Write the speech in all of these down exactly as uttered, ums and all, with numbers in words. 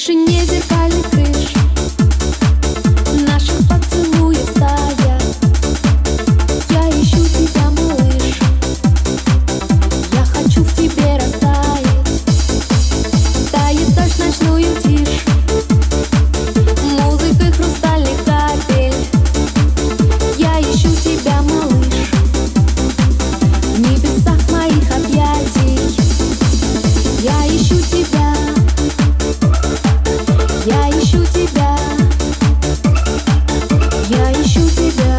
тишине зеркальных крыш наших поцелуев стая. Я ищу тебя, малыш, я хочу в тебе растаять. Тает дождь ночную тишь, музыкой хрустальных капель. Я ищу тебя, малыш, в небесах моих объятий. Я ищу тебя, я ищу тебя, я ищу тебя,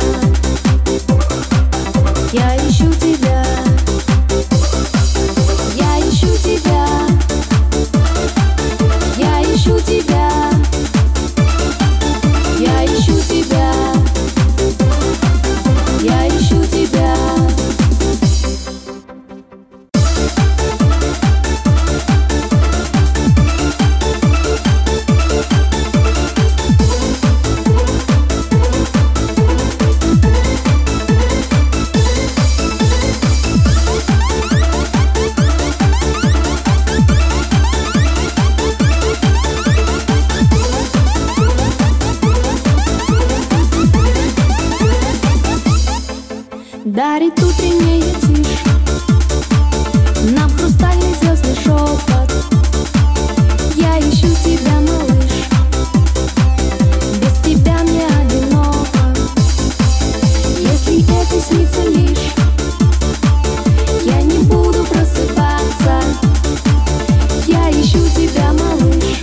я ищу тебя, я ищу тебя, я ищу тебя, я ищу тебя, я ищу тебя. Дарит утренняя тишь нам хрустальный звездный шепот. Я ищу тебя, малыш, без тебя мне одиноко. Если это снится лишь, я не буду просыпаться. Я ищу тебя, малыш,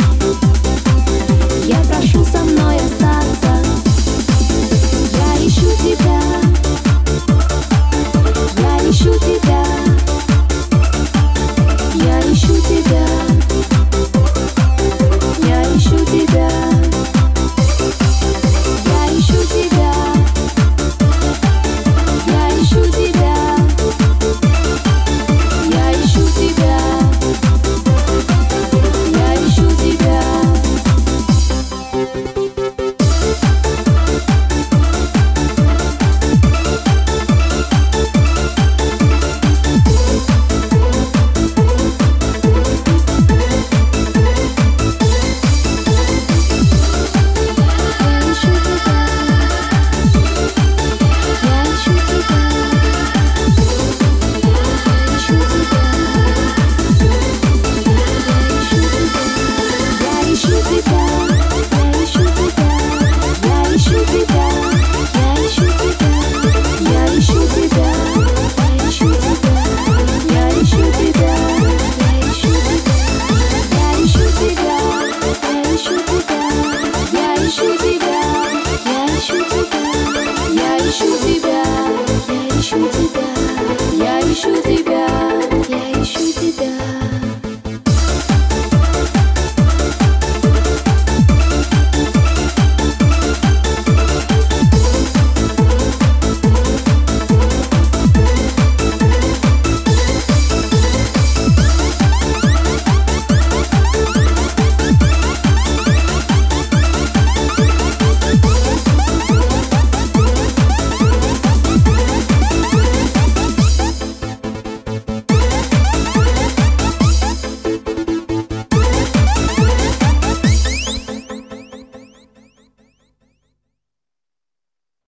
я прошу со мной остаться. Я ищу тебя, я ищу тебя, я ищу тебя, я ищу тебя, я ищу тебя, я ищу тебя, я ищу тебя, я ищу тебя. Я ищу тебя, я ищу тебя, я ищу тебя.